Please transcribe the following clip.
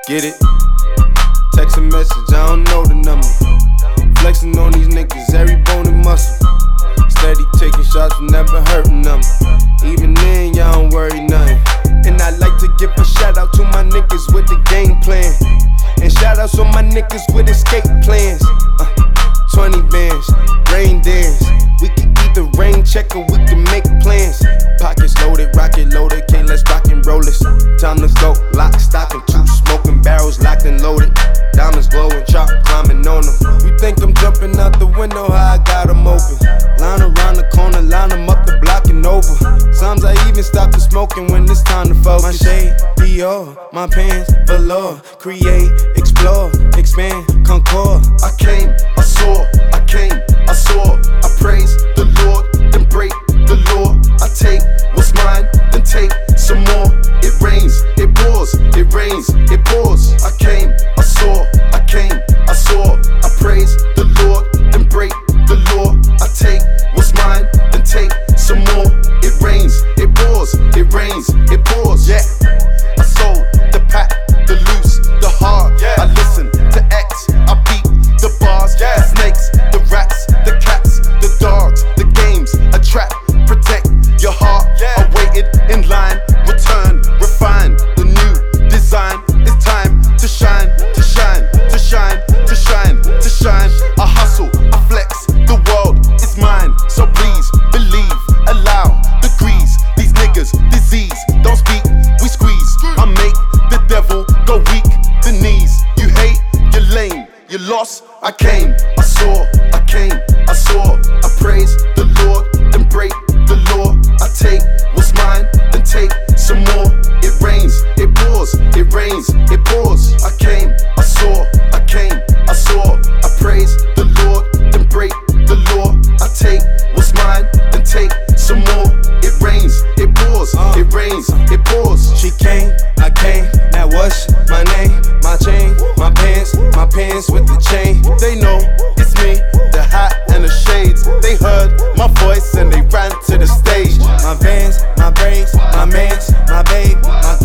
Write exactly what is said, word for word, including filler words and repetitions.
Get it? Text a message, I don't know the number. Flexing on these niggas, every bone and muscle. Steady taking shots, never hurting them. Even then, y'all don't worry nothing. And I like to give a shout out to my niggas with the game plan. And shout outs on my niggas with escape plans. uh, twenty bands, rain dance. We can either rain check or we can make plans. Pockets loaded, rocket loaded, okay, let's rock and roll this. Time to go, lock, stock, and two smoking barrels locked and loaded. Diamonds glowing, chop climbing on them. You think I'm jumping out the window, how I got them open. Line around the corner, line them up the block and over. Sometimes I even stop the smoking when it's time to focus. My shade, Dior, my pants, velour. Create, explore, expand, concord. I came, I saw, I came, I saw. I praise the Lord, then break the law. I take what's mine, then take some more. It rains, it pours, it rains, it pours. I came, I saw, I came, I saw. I praise the Lord, then break the law. I take what's mine, then take some more. It rains, it pours, it rains, it pours. Yeah, I sold the pack, the loose, the hard. Yeah. I listen to X, I beat the bars, yeah. The snakes, the rats, the cats, the dogs, the games, a trap, protect your heart. Yeah. I waited in line, return, refine the new design. It's time to shine, to shine, to shine, to shine, to shine. I hustle, I flex, the world is mine. So please believe, allow degrees. These niggas, disease, don't speak, we squeeze. I make the devil go weak, the knees. You hate, you're lame, you lost. I came, I saw, I came, I saw. I praise the Lord, then break the law. I take what's mine, then take some more. It rains, it pours, it rains, it pours. I came, I saw, I came, I saw. I praise the Lord, then break the law. I take what's mine, then take some more. It rains, it pours, it rains, it pours. She came, I came, now what's my name? My chain, my pants, my pants with the chain. They know it's me, the hat and the shades. They heard my voice and they ran to the stage. My vans, my braids, my mans, my babe, my